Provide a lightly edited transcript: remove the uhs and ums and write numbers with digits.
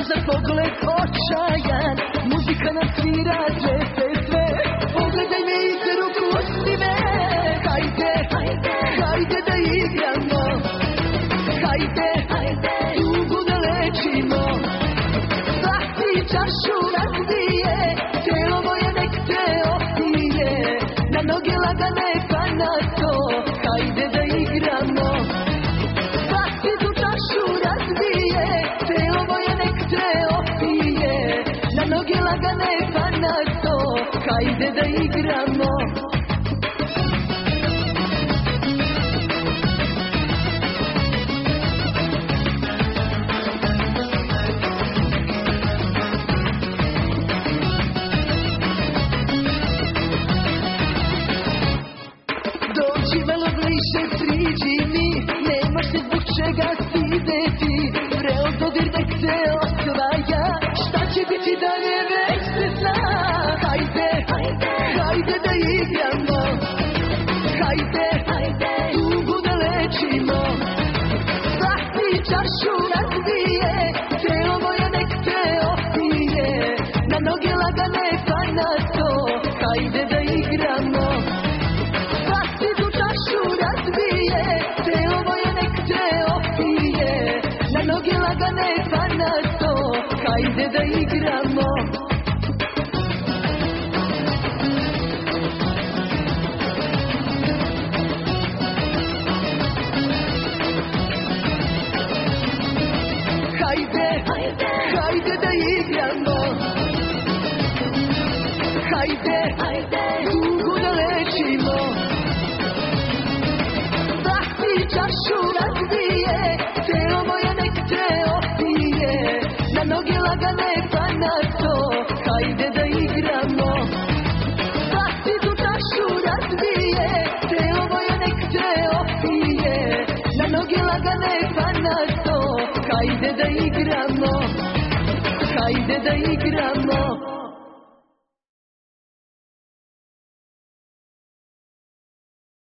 za pogled očajan, muzika nam svira sve. Pogledaj me i za ruku pusti me. Hajde da igramo. Hajde, tugu da lečimo. Vati čašu razbije, telo moje nek te opije. Na noge lagane pa na to, hajde da igramo. Vati tu čašu razbije, telo moje nek te opije. Na noge lagane pa na to, hajde da igramo. Dođi malo bliže, priđi mi, nemaš se zbog čega stideti. Vreo dodir nek te osvaja, šta će biti dalje već se zna. Hajde da igramo. Hajde, tugu da lečimo. Vati čašu razbije, telo moje nek te opije. Na noge lagane pa na to, hajde da igramo. Telo moje nek te opije, na noge lagane pa na to, hajde da igramo. Hajde da igramo. Hajde, tugu da lečimo. Čašu razbije, telo moje nek te opije. Na noge lagane pa na to, hajde da igramo. Vati tu čašu razbije, telo moje nek te opije. Na noge lagane pa na to, hajde da igramo. Hajde da igramo.